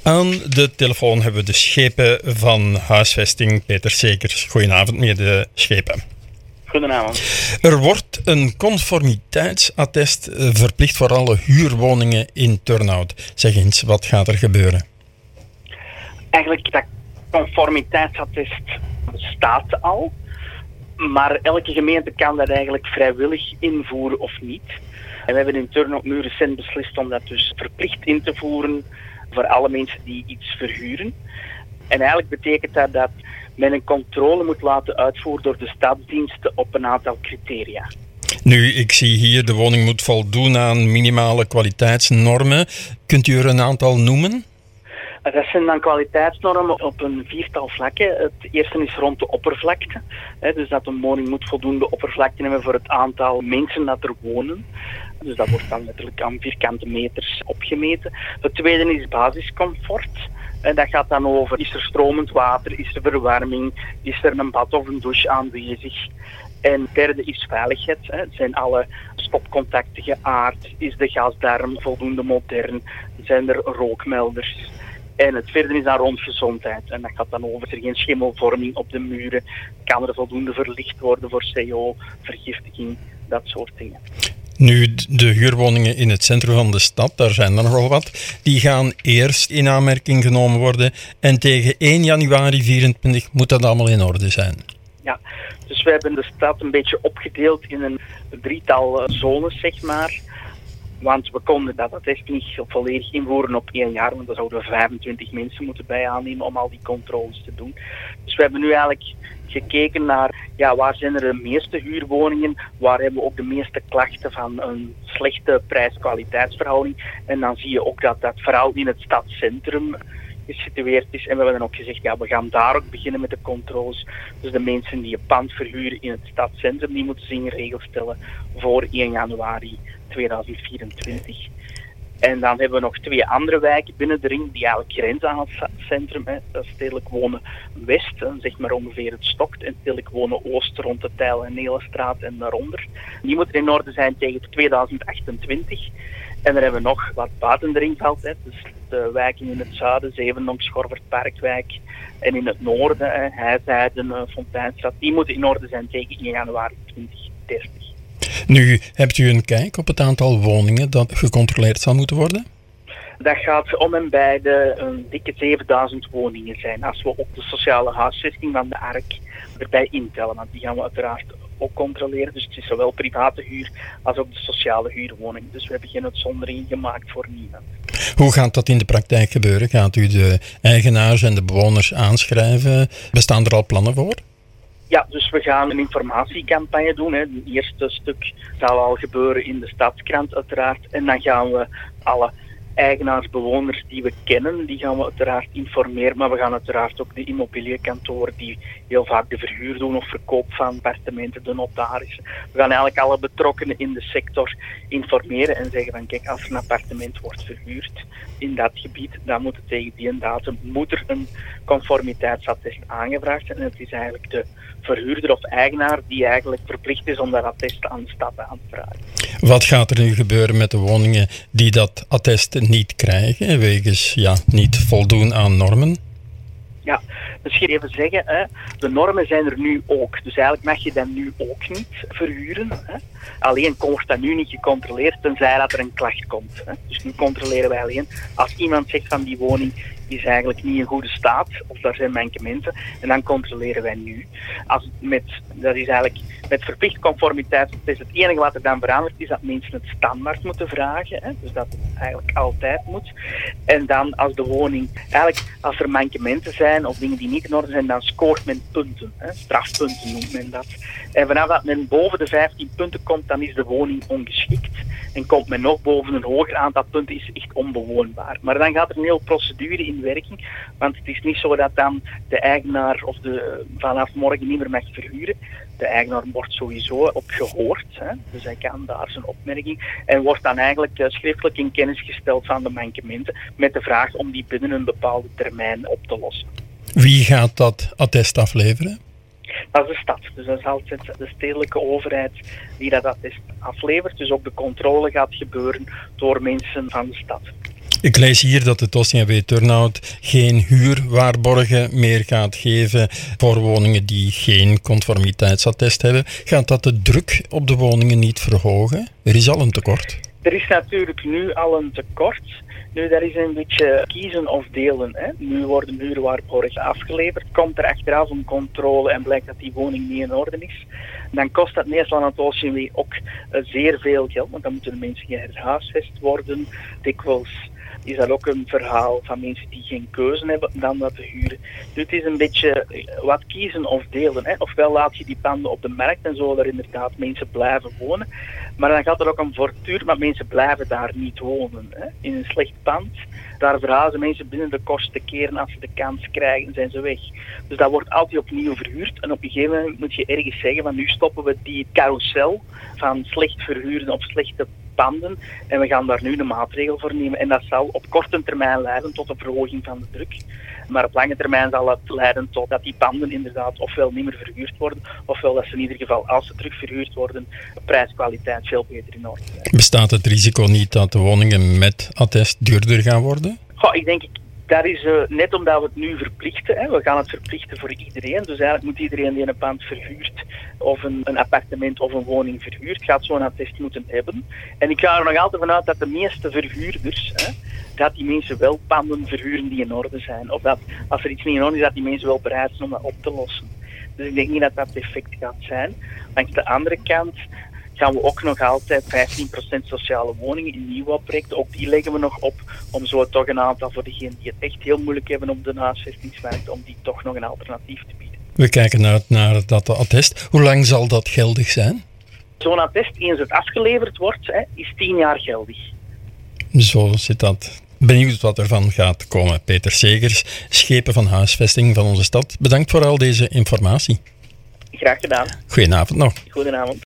Aan de telefoon hebben we de schepen van huisvesting. Peter Sekers, goedenavond meneer de schepen. Goedenavond. Er wordt een conformiteitsattest verplicht voor alle huurwoningen in Turnhout. Zeg eens, wat gaat er gebeuren? Eigenlijk, dat conformiteitsattest bestaat al. Maar elke gemeente kan dat eigenlijk vrijwillig invoeren of niet. En we hebben in Turnhout nu recent beslist om dat dus verplicht in te voeren voor alle mensen die iets verhuren. En eigenlijk betekent dat men een controle moet laten uitvoeren door de stadsdiensten op een aantal criteria. Nu, ik zie hier de woning moet voldoen aan minimale kwaliteitsnormen. Kunt u er een aantal noemen? Dat zijn dan kwaliteitsnormen op een viertal vlakken. Het eerste is rond de oppervlakte. Dus dat een woning moet voldoende oppervlakte hebben voor het aantal mensen dat er wonen. Dus dat wordt dan letterlijk aan vierkante meters opgemeten. Het tweede is basiscomfort. Dat gaat dan over, is er stromend water, is er verwarming, is er een bad of een douche aanwezig. En het derde is veiligheid. Zijn alle stopcontacten geaard? Is de gasdarm voldoende modern? Zijn er rookmelders? En het vierde is dan rond gezondheid. En dat gaat dan over, is er geen schimmelvorming op de muren? Kan er voldoende verlicht worden voor CO, vergiftiging, dat soort dingen. Nu, de huurwoningen in het centrum van de stad, daar zijn er nogal wat, die gaan eerst in aanmerking genomen worden en tegen 1 januari 2024 moet dat allemaal in orde zijn. Ja, dus we hebben de stad een beetje opgedeeld in een drietal zones, zeg maar. Want we konden dat attest niet volledig invoeren op 1 jaar, want dan zouden we 25 mensen moeten bij aannemen om al die controles te doen. Dus we hebben nu eigenlijk gekeken naar waar zijn er de meeste huurwoningen, waar hebben we ook de meeste klachten van een slechte prijs-kwaliteitsverhouding. En dan zie je ook dat dat vooral in het stadscentrum gesitueerd is. En we hebben dan ook gezegd, we gaan daar ook beginnen met de controles. Dus de mensen die een pand verhuren in het stadscentrum, die moeten zich in regel stellen voor 1 januari 2024. En dan hebben we nog 2 andere wijken binnen de ring die eigenlijk grenzen aan het centrum. Dat is Stedelijk Wonen West, zeg maar ongeveer het Stokt. En Stedelijk Wonen Oost rond de Tijl- en Nelenstraat en daaronder. Die moeten in orde zijn tegen 2028. En dan hebben we nog wat buiten de ringveld. Dus de wijken in het zuiden, Zevendonk, Schorvert, Parkwijk. En in het noorden, Heijzijden, Fonteinstraat. Die moeten in orde zijn tegen 1 januari 2030. Nu, hebt u een kijk op het aantal woningen dat gecontroleerd zal moeten worden? Dat gaat om en bij een dikke 7000 woningen zijn. Als we ook de sociale huisvesting van de ARK erbij intellen. Want die gaan we uiteraard ook controleren. Dus het is zowel private huur als ook de sociale huurwoning. Dus we hebben geen uitzondering gemaakt voor niemand. Hoe gaat dat in de praktijk gebeuren? Gaat u de eigenaars en de bewoners aanschrijven? Bestaan er al plannen voor? Ja, dus we gaan een informatiecampagne doen. Het eerste stuk zal al gebeuren in de Stadskrant uiteraard. En dan gaan we alle eigenaars, bewoners die we kennen, die gaan we uiteraard informeren. Maar we gaan uiteraard ook de immobiliekantoren die heel vaak de verhuur doen of verkoop van appartementen, de notarissen. We gaan eigenlijk alle betrokkenen in de sector informeren en zeggen van kijk, als er een appartement wordt verhuurd in dat gebied, dan moet het tegen die datum er een conformiteitsattest aangevraagd zijn. En het is eigenlijk de verhuurder of eigenaar die eigenlijk verplicht is om dat attest aan de stad aan te vragen. Wat gaat er nu gebeuren met de woningen die dat attest niet krijgen, wegens niet voldoen aan normen? Ja, misschien even zeggen, de normen zijn er nu ook. Dus eigenlijk mag je dat nu ook niet verhuren. Alleen wordt dat nu niet gecontroleerd, tenzij dat er een klacht komt. Dus nu controleren wij alleen als iemand zegt van die woning is eigenlijk niet in goede staat, of daar zijn mankementen, en dan controleren wij nu. Dat is eigenlijk met verplicht conformiteitsattest. Het enige wat er dan verandert is dat mensen het standaard moeten vragen. Dus dat het eigenlijk altijd moet. En dan als de woning, eigenlijk als er mankementen zijn of dingen die niet in orde zijn, dan scoort men punten. Strafpunten noemt men dat. En vanaf dat men boven de 15 punten komt, dan is de woning ongeschikt. En komt men nog boven een hoger aantal punten, is echt onbewoonbaar. Maar dan gaat er een hele procedure in werking. Want het is niet zo dat dan de eigenaar of vanaf morgen niet meer mag verhuren. De eigenaar wordt sowieso op gehoord. Dus hij kan daar zijn opmerking. En wordt dan eigenlijk schriftelijk in kennis gesteld van de mankementen. Met de vraag om die binnen een bepaalde termijn op te lossen. Wie gaat dat attest afleveren? Dat is de stad. Dus dat is altijd de stedelijke overheid die dat attest aflevert. Dus ook de controle gaat gebeuren door mensen van de stad. Ik lees hier dat de TOS-TNW Turnhout geen huurwaarborgen meer gaat geven voor woningen die geen conformiteitsattest hebben. Gaat dat de druk op de woningen niet verhogen? Er is al een tekort. Er is natuurlijk nu al een tekort. Nu, dat is een beetje kiezen of delen. Hè. Nu worden huurwaarborgen afgeleverd. Komt er achteraf een controle en blijkt dat die woning niet in orde is. Dan kost dat meestal aan het OCMW ook zeer veel geld. Want dan moeten de mensen gehuisvest worden. Dikwijls is dat ook een verhaal van mensen die geen keuze hebben dan dat te huren. Dus het is een beetje wat kiezen of delen. Hè. Ofwel laat je die panden op de markt en zullen er inderdaad mensen blijven wonen. Maar dan gaat er ook een voortduren, maar mensen blijven daar niet wonen. Hè. In een slecht pand, daar verhuizen mensen binnen de kortste keren. Als ze de kans krijgen, zijn ze weg. Dus dat wordt altijd opnieuw verhuurd. En op een gegeven moment moet je ergens zeggen van nu stoppen we die carousel van slecht verhuren of slechte panden. En we gaan daar nu een maatregel voor nemen. En dat zal op korte termijn leiden tot een verhoging van de druk. Maar op lange termijn zal dat leiden tot dat die panden inderdaad ofwel niet meer verhuurd worden, ofwel dat ze in ieder geval, als ze terug verhuurd worden, de prijskwaliteit veel beter in orde zijn. Bestaat het risico niet dat de woningen met attest duurder gaan worden? Ik denk, dat is net omdat we het nu verplichten. Hè. We gaan het verplichten voor iedereen. Dus eigenlijk moet iedereen die een pand verhuurt, of een appartement of een woning verhuurt, gaat zo'n attest moeten hebben. En ik ga er nog altijd vanuit dat de meeste verhuurders, dat die mensen wel panden verhuren die in orde zijn. Of dat als er iets niet in orde is, dat die mensen wel bereid zijn om dat op te lossen. Dus ik denk niet dat dat het effect gaat zijn. Langs de andere kant gaan we ook nog altijd 15% sociale woningen in nieuwbouwprojecten. Ook die leggen we nog op om zo toch een aantal voor degenen die het echt heel moeilijk hebben op de huisvestingsmarkt, om die toch nog een alternatief te bieden. We kijken uit naar dat attest. Hoe lang zal dat geldig zijn? Zo'n attest, eens het afgeleverd wordt, is 10 jaar geldig. Zo zit dat. Benieuwd wat ervan gaat komen. Peter Segers, schepen van huisvesting van onze stad. Bedankt voor al deze informatie. Graag gedaan. Goedenavond nog. Goedenavond.